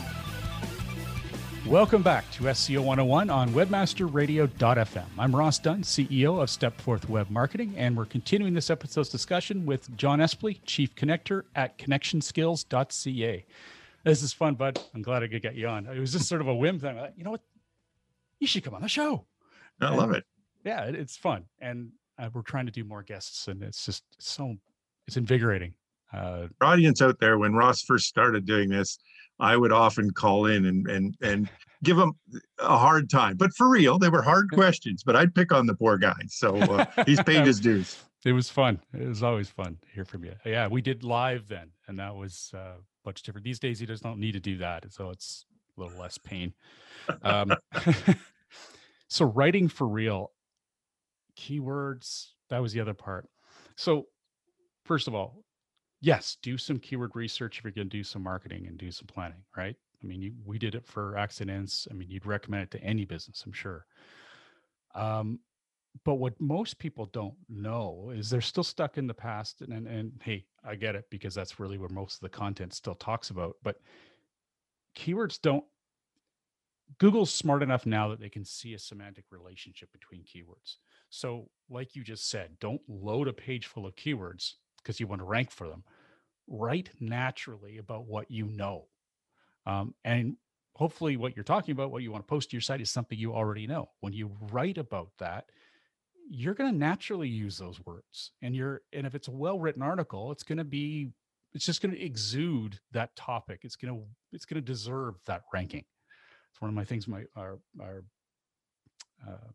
Welcome back to S E O one oh one on webmaster radio dot f m. I'm Ross Dunn, C E O of Stepforth Web Marketing, and we're continuing this episode's discussion with John Espley, Chief Connector at connection skills dot c a. This is fun, bud. I'm glad I could get you on. It was just sort of a whim thing. Like, you know what? You should come on the show. I and, love it. Yeah, it, it's fun. And uh, we're trying to do more guests, and it's just so, it's invigorating. Uh, audience out there, when Ross first started doing this, I would often call in and and and give him a hard time. But for real, they were hard questions, but I'd pick on the poor guy. So uh, he's paid his dues. It was fun. It was always fun to hear from you. Yeah, we did live then, and that was uh, much different. These days, he does not need to do that, so it's a little less pain. Um, so writing for real, keywords, that was the other part. So first of all, yes, do some keyword research if you're going to do some marketing and do some planning, right? I mean, you, we did it for Accidents. I mean, you'd recommend it to any business, I'm sure. Um, but what most people don't know is they're still stuck in the past. And, and, and hey, I get it, because that's really where most of the content still talks about. But keywords don't, Google's smart enough now that they can see a semantic relationship between keywords. So like you just said, don't load a page full of keywords because you want to rank for them. Write naturally about what you know. Um, and hopefully what you're talking about, what you want to post to your site, is something you already know. When you write about that, you're going to naturally use those words. And you're, and if it's a well-written article, it's going to be, it's just going to exude that topic. It's going to, it's going to deserve that ranking. It's one of my things, my, our, our, uh,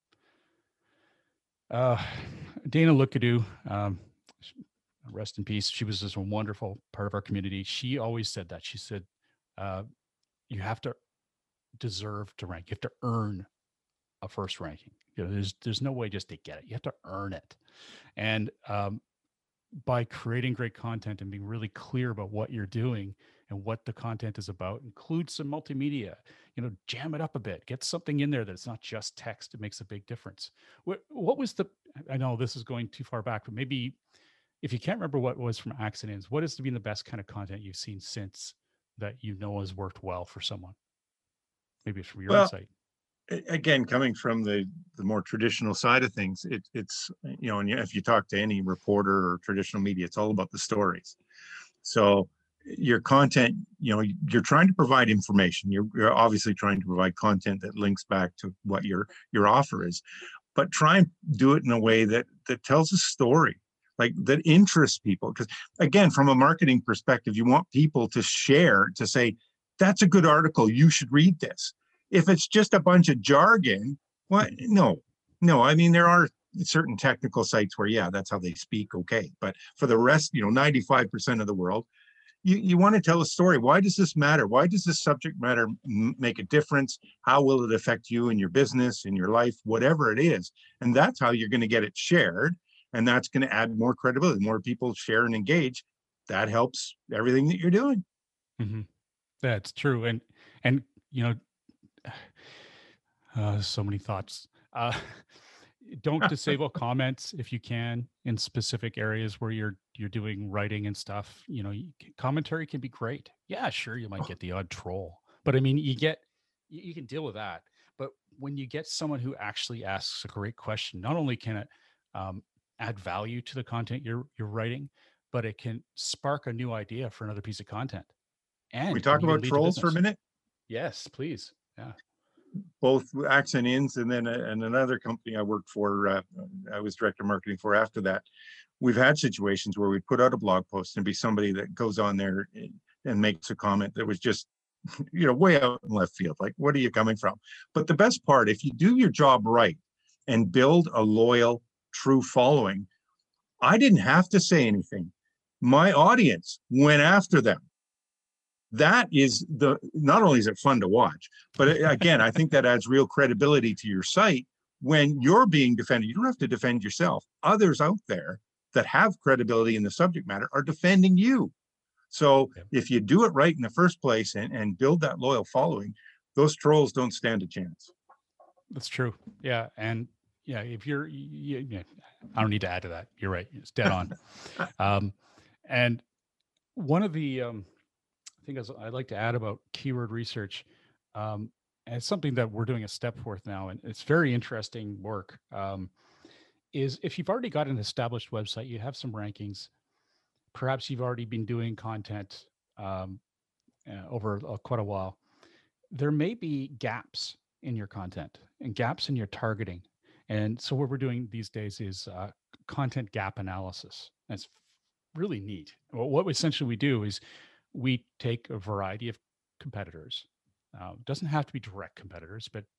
uh, Dana Lukadu, um, rest in peace. She was just a wonderful part of our community. She always said that. She said, uh, you have to deserve to rank. You have to earn a first ranking. You know, there's, there's no way just to get it. You have to earn it. And um, by creating great content and being really clear about what you're doing and what the content is about, include some multimedia, you know, jam it up a bit, get something in there that's not just text. It makes a big difference. What, what was the, I know this is going too far back, but maybe if you can't remember what was from Accidents, what has been the best kind of content you've seen since that you know has worked well for someone? Maybe it's from your well, insight. Again, coming from the the more traditional side of things, it, it's, you know, and if you talk to any reporter or traditional media, it's all about the stories. So your content, you know, you're trying to provide information. You're, you're obviously trying to provide content that links back to what your your offer is, but try and do it in a way that that tells a story, like that interests people. Because again, from a marketing perspective, you want people to share, to say, that's a good article, you should read this. If it's just a bunch of jargon, what? No, no. I mean, there are certain technical sites where, yeah, that's how they speak. Okay. But for the rest, you know, ninety-five percent of the world, you, you want to tell a story. Why does this matter? Why does this subject matter m- make a difference? How will it affect you in your business, in your life, whatever it is? And that's how you're going to get it shared. And that's going to add more credibility. More people share and engage. That helps everything that you're doing. Mm-hmm. That's true. And, and, you know, uh, so many thoughts. Uh, don't disable comments if you can in specific areas where you're you're doing writing and stuff. You know, you, commentary can be great. Yeah, sure, you might get the odd troll, but I mean, you get you, you can deal with that. But when you get someone who actually asks a great question, not only can it um, add value to the content you're you're writing, but it can spark a new idea for another piece of content. And we it can talk even about lead to trolls for a business. minute. Yes, please. Yeah. Both Accent Inns and then a, and another company I worked for, uh, I was director of marketing for after that. We've had situations where we put out a blog post and be somebody that goes on there and, and makes a comment that was just, you know, way out in left field. Like, what are you coming from? But the best part, if you do your job right and build a loyal, true following, I didn't have to say anything. My audience went after them. That is the, not only is it fun to watch, but again, I think that adds real credibility to your site when you're being defended. You don't have to defend yourself. Others out there that have credibility in the subject matter are defending you. So Yep. if you do it right in the first place and, and build that loyal following, those trolls don't stand a chance. That's true. Yeah. And yeah, if you're, you, yeah, I don't need to add to that. You're right. It's dead on. um, and one of the, um, I think I'd like to add about keyword research, um, and it's something that we're doing a step forth now, and it's very interesting work, um, is if you've already got an established website, you have some rankings, perhaps you've already been doing content um, uh, over uh, quite a while, there may be gaps in your content and gaps in your targeting. And so what we're doing these days is uh, content gap analysis. That's really neat. Well, what essentially we do is we take a variety of competitors. Uh, doesn't have to be direct competitors, but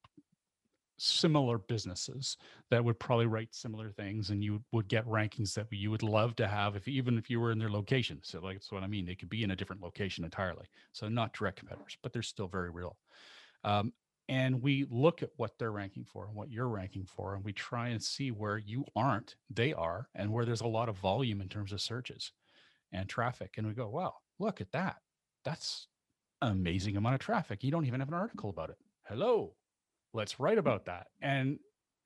similar businesses that would probably write similar things, and you would get rankings that you would love to have if even if you were in their location. So like, that's what I mean. They could be in a different location entirely. So not direct competitors, but they're still very real. Um, and we look at what they're ranking for and what you're ranking for, and we try and see where you aren't, they are, and where there's a lot of volume in terms of searches and traffic. And we go, wow, look at that. That's an amazing amount of traffic. You don't even have an article about it. Hello, let's write about that. And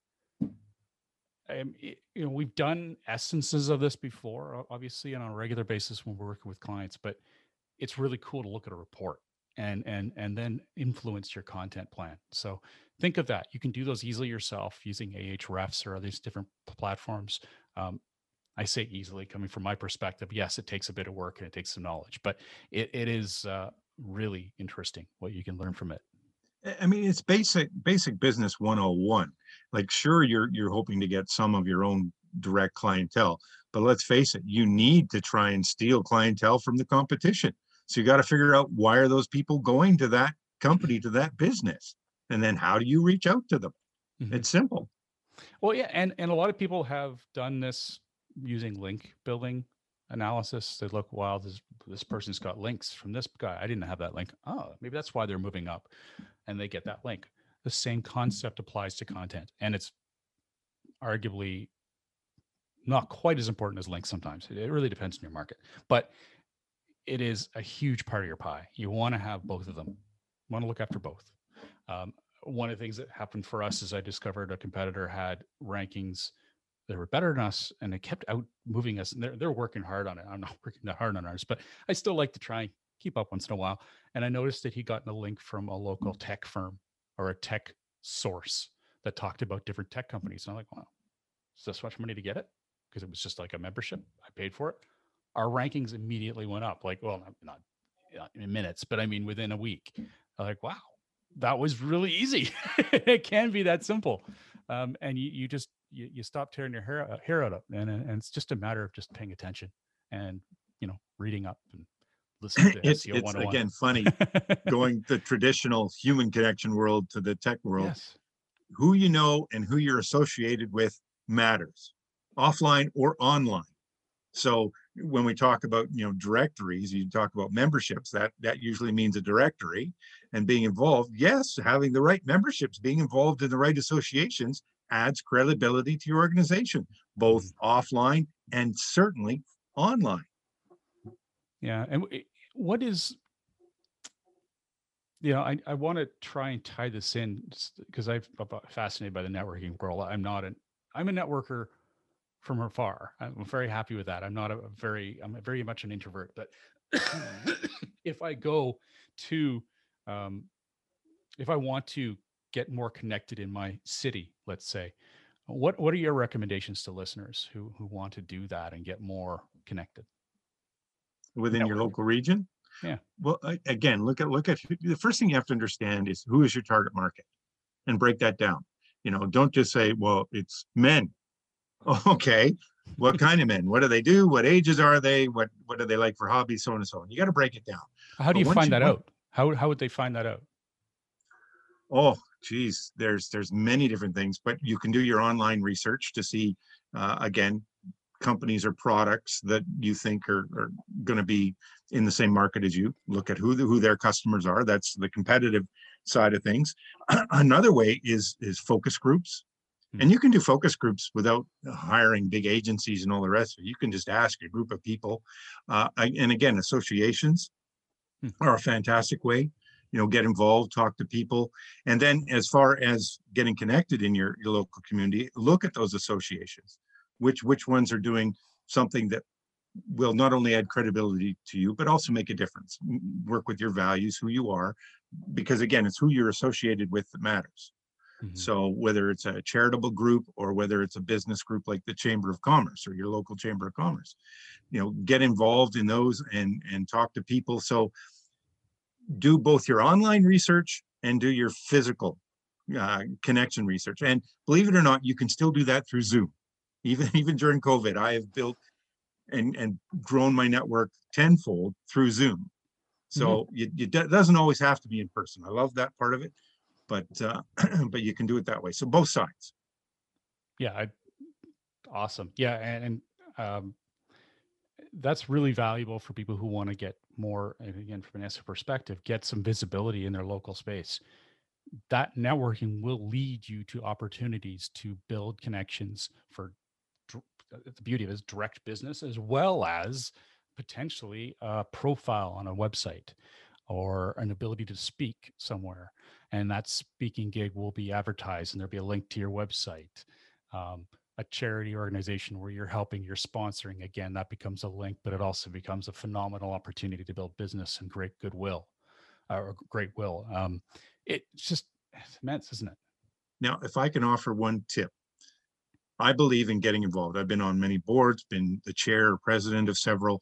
um, it, you know, we've done essences of this before, obviously, and on a regular basis when we're working with clients, but it's really cool to look at a report and and and then influence your content plan. So think of that. You can do those easily yourself using Ahrefs or these different platforms. Um, I say easily, coming from my perspective. Yes, it takes a bit of work and it takes some knowledge, but it, it is uh, really interesting what you can learn from it. I mean, it's basic basic business one oh one. Like, sure, you're you're hoping to get some of your own direct clientele, but let's face it, you need to try and steal clientele from the competition. So you got to figure out, why are those people going to that company, to that business, and then how do you reach out to them? Mm-hmm. It's simple. Well, yeah, and and a lot of people have done this using link building analysis. They look, wow, this this person's got links from this guy. I didn't have that link. Oh, maybe that's why they're moving up, and they get that link. The same concept applies to content, and it's arguably not quite as important as links sometimes. It, it really depends on your market, but it is a huge part of your pie. You want to have both of them. You want to look after both. Um, one of the things that happened for us is I discovered a competitor had rankings that were better than us, and they kept out moving us. And they're, they're working hard on it. I'm not working that hard on ours, but I still like to try and keep up once in a while. And I noticed that he got a link from a local tech firm or a tech source that talked about different tech companies. And I'm like, wow, is this much money to get it? Because it was just like a membership. I paid for it. Our rankings immediately went up. Like, well, not, not in minutes, but I mean, within a week. I'm like, wow, that was really easy. It can be that simple. Um, and you, you just, you, you stop tearing your hair, hair out of it. And, and it's just a matter of just paying attention and, you know, reading up and listening to it's, S E O it's one oh one. Again, funny going the traditional human connection world to the tech world. Yes. Who you know and who you're associated with matters, offline or online. So when we talk about, you know, directories, you talk about memberships, that that usually means a directory and being involved. Yes, having the right memberships, being involved in the right associations adds credibility to your organization, both mm-hmm. offline and certainly online. Yeah. And what is, you know, I, I want to try and tie this in because I'm fascinated by the networking world. I'm not an, I'm a networker from afar. I'm very happy with that. I'm not a very, I'm very much an introvert, but if I go to, um, if I want to get more connected in my city, let's say, what, what are your recommendations to listeners who, who want to do that and get more connected? Within Network. Your local region? Yeah. Well, again, look at, look at the first thing you have to understand is who is your target market and break that down. You know, don't just say, well, it's men. Okay, what kind of men? What do they do? What ages are they? What what do they like for hobbies? So on and so on. You got to break it down. How do you find that out? How how would they find that out? Oh, geez, there's there's many different things, but you can do your online research to see, uh, again, companies or products that you think are, are going to be in the same market as you. Look at who the, who their customers are. That's the competitive side of things. Another way is is focus groups. And you can do focus groups without hiring big agencies and all the rest of it. You can just ask a group of people. Uh, and again, associations are a fantastic way. You know, get involved, talk to people. And then as far as getting connected in your, your local community, look at those associations. Which, which ones are doing something that will not only add credibility to you, but also make a difference. Work with your values, who you are, because again, it's who you're associated with that matters. Mm-hmm. So whether it's a charitable group or whether it's a business group like the Chamber of Commerce or your local Chamber of Commerce, you know, get involved in those and, and talk to people. So do both your online research and do your physical uh, connection research. And believe it or not, you can still do that through Zoom. Even, even during COVID, I have built and, and grown my network tenfold through Zoom. So mm-hmm. it, it doesn't always have to be in person. I love that part of it. But uh, but you can do it that way. So both sides. Yeah, I, awesome. Yeah, and, and um, that's really valuable for people who want to get more. And again, from an S E O perspective, get some visibility in their local space. That networking will lead you to opportunities to build connections for the beauty of it is direct business, as well as potentially a profile on a website or an ability to speak somewhere. And that speaking gig will be advertised and there'll be a link to your website. Um, a charity organization where you're helping, you're sponsoring, again, that becomes a link, but it also becomes a phenomenal opportunity to build business and great goodwill uh, or great will. Um, it's just it's immense, isn't it? Now, if I can offer one tip, I believe in getting involved. I've been on many boards, been the chair or president of several,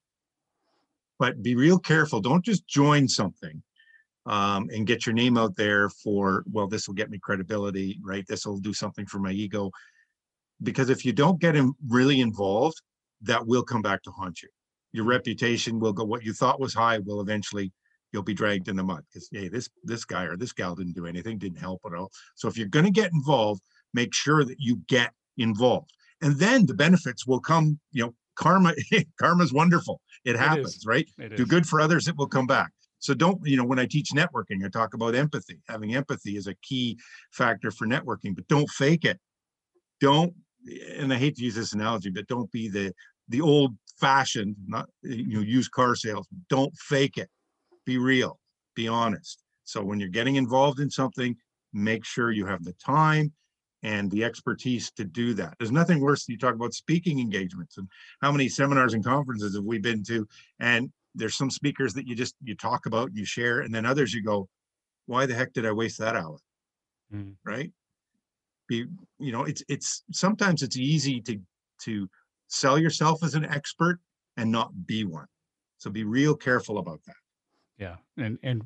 but be real careful. Don't just join something um, and get your name out there for, well, this will get me credibility, right? This will do something for my ego. Because if you don't get him really involved, that will come back to haunt you. Your reputation will go, what you thought was high will eventually, you'll be dragged in the mud because, hey, this, this guy or this gal didn't do anything, didn't help at all. So if you're going to get involved, make sure that you get involved. And then the benefits will come, you know, karma, karma's wonderful. It happens, it right? It do good for others, it will come back. So don't, you know, when I teach networking, I talk about empathy. Having empathy is a key factor for networking, but don't fake it. Don't, and I hate to use this analogy, but don't be the, the old fashioned, not, you know, used car salesman. Don't fake it. Be real, be honest. So when you're getting involved in something, make sure you have the time and the expertise to do that. There's nothing worse than you talk about speaking engagements and how many seminars and conferences have we been to? And there's some speakers that you just, you talk about, you share, and then others you go, why the heck did I waste that hour? Mm. Right? Be, you know, it's, it's, sometimes it's easy to, to sell yourself as an expert and not be one. So be real careful about that. Yeah. And, and,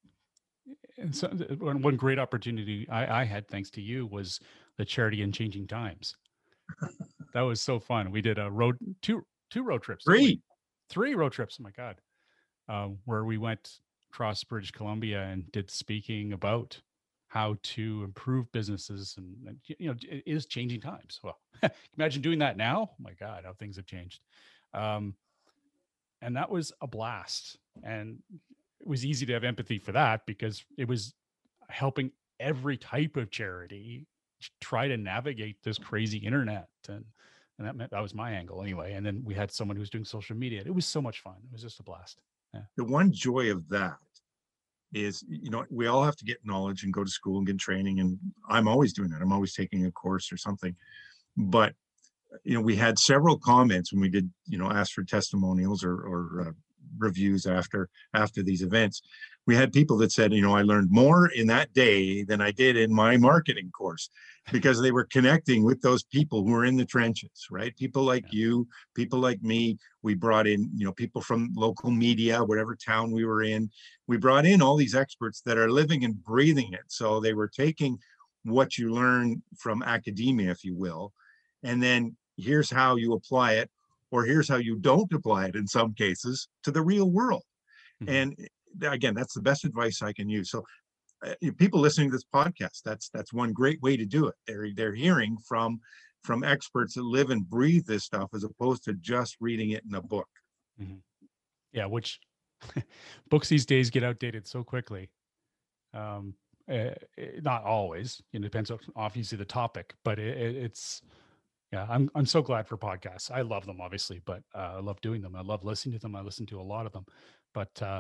and so one great opportunity I, I had, thanks to you, was the charity in Changing Times. That was so fun. We did a road, two, two road trips. Three. Three road trips. Oh my God. Um, where we went across British Columbia and did speaking about how to improve businesses. And, and you know, it is changing times. Well, imagine doing that now. Oh my God, how things have changed. Um, and that was a blast. And it was easy to have empathy for that because it was helping every type of charity try to navigate this crazy internet. And, and that meant that was my angle anyway. And then we had someone who was doing social media. It was so much fun. It was just a blast. Yeah. The one joy of that is, you know, we all have to get knowledge and go to school and get training. And I'm always doing that. I'm always taking a course or something. But, you know, we had several comments when we did, you know, ask for testimonials or, or uh, reviews after after these events. We had people that said, you know, I learned more in that day than I did in my marketing course, because they were connecting with those people who were in the trenches, right? People like yeah. you, people like me. We brought in, you know, people from local media, whatever town we were in. We brought in all these experts that are living and breathing it. So they were taking what you learn from academia, if you will, and then here's how you apply it, or here's how you don't apply it in some cases to the real world. Mm-hmm. And again, that's the best advice I can use. So uh, people listening to this podcast, that's that's one great way to do it. They're they're hearing from from experts that live and breathe this stuff, as opposed to just reading it in a book. Mm-hmm. Yeah, which books these days get outdated so quickly. Um, uh, not always. It depends on obviously the topic, but it, it, it's yeah. I'm I'm so glad for podcasts. I love them, obviously, but uh, I love doing them. I love listening to them. I listen to a lot of them, but. Uh,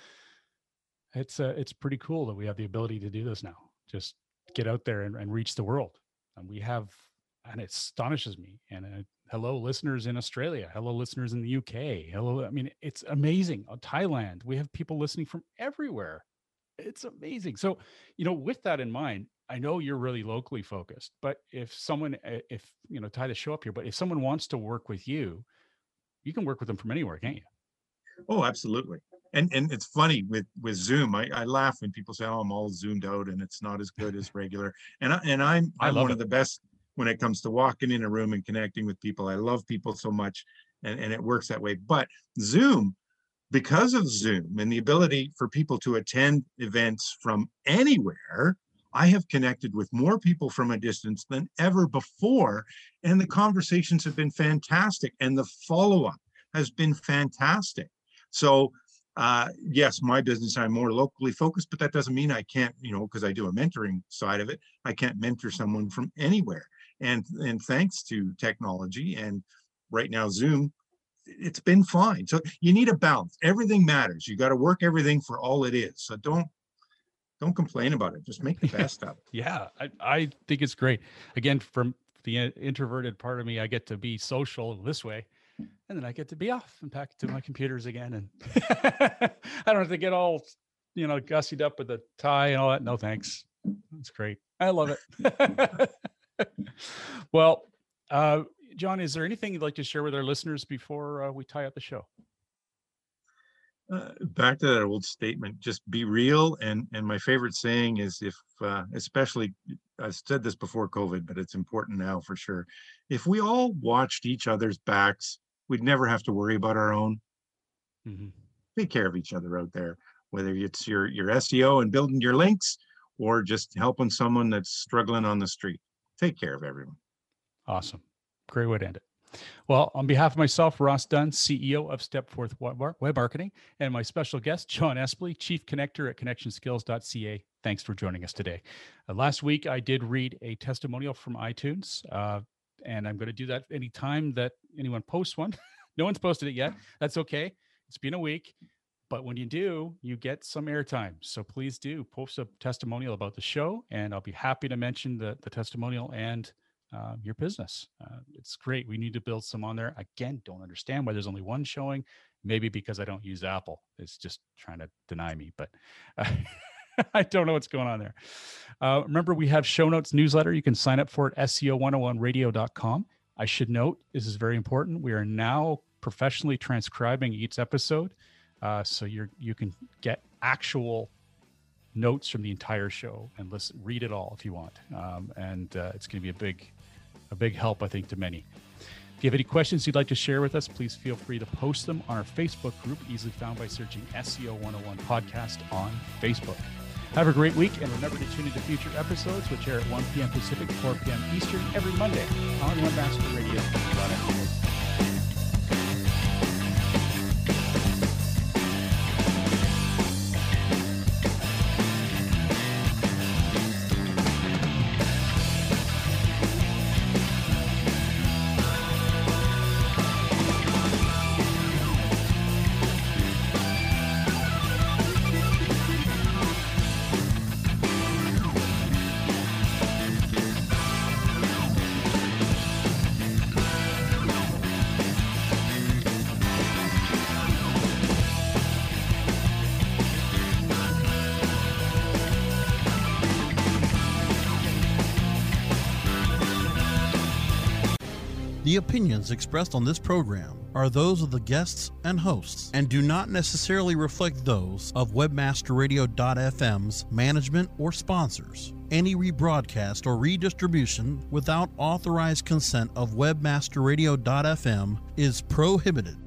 It's uh, it's pretty cool that we have the ability to do this now. Just get out there and, and reach the world. And we have, and it astonishes me. And uh, hello, listeners in Australia. Hello, listeners in the U K. Hello, I mean, it's amazing. Uh, Thailand. We have people listening from everywhere. It's amazing. So, you know, with that in mind, I know you're really locally focused. But if someone, if you know, tie the show up here. But if someone wants to work with you, you can work with them from anywhere, can't you? Oh, absolutely. And and it's funny with with Zoom. I, I laugh when people say, "Oh, I'm all zoomed out and it's not as good as regular." And I, and I'm I'm one it. of the best when it comes to walking in a room and connecting with people. I love people so much, and, and it works that way. But Zoom, because of Zoom and the ability for people to attend events from anywhere, I have connected with more people from a distance than ever before, and the conversations have been fantastic, and the follow-up has been fantastic. So. Uh, yes, my business, I'm more locally focused, but that doesn't mean I can't, you know, because I do a mentoring side of it, I can't mentor someone from anywhere. And, and thanks to technology and right now Zoom, it's been fine. So you need a balance. Everything matters. You got to work everything for all it is. So don't, don't complain about it. Just make the best of it. Yeah, I, I think it's great. Again, from the introverted part of me, I get to be social this way. And then I get to be off and back to my computers again. And I don't have to get all, you know, gussied up with the tie and all that. No, thanks. That's great. I love it. Well, uh, John, is there anything you'd like to share with our listeners before uh, we tie up the show? Uh, back to that old statement, just be real. And, and my favorite saying is if, uh, especially, I've said this before COVID, but it's important now for sure. If we all watched each other's backs, we'd never have to worry about our own. Mm-hmm. Take care of each other out there, whether it's your, your S E O and building your links or just helping someone that's struggling on the street. Take care of everyone. Awesome. Great way to end it. Well, on behalf of myself, Ross Dunn, C E O of Stepforth Web Marketing, and my special guest, John Espley, Chief Connector at connection skills dot c a, thanks for joining us today. Uh, last week, I did read a testimonial from iTunes, uh, and I'm going to do that anytime that anyone posts one. No one's posted it yet. That's okay. It's been a week. But when you do, you get some airtime. So please do post a testimonial about the show, and I'll be happy to mention the, the testimonial and uh, your business. Uh, it's great. We need to build some on there. Again, don't understand why there's only one showing. Maybe because I don't use Apple. It's just trying to deny me. But uh, I don't know what's going on there. Uh, remember, we have show notes newsletter. You can sign up for it at S E O one oh one radio dot com. I should note, this is very important. We are now professionally transcribing each episode. Uh, so you're, you can get actual notes from the entire show and listen, read it all if you want. Um, and uh, it's going to be a big, a big help, I think, to many. If you have any questions you'd like to share with us, please feel free to post them on our Facebook group, easily found by searching S E O one oh one Podcast on Facebook. Have a great week, and remember to tune into future episodes, which air at one p.m. Pacific, four p.m. Eastern every Monday on webmaster radio dot f m. The opinions expressed on this program are those of the guests and hosts and do not necessarily reflect those of Webmaster Radio dot f m's management or sponsors. Any rebroadcast or redistribution without authorized consent of Webmaster Radio dot f m is prohibited.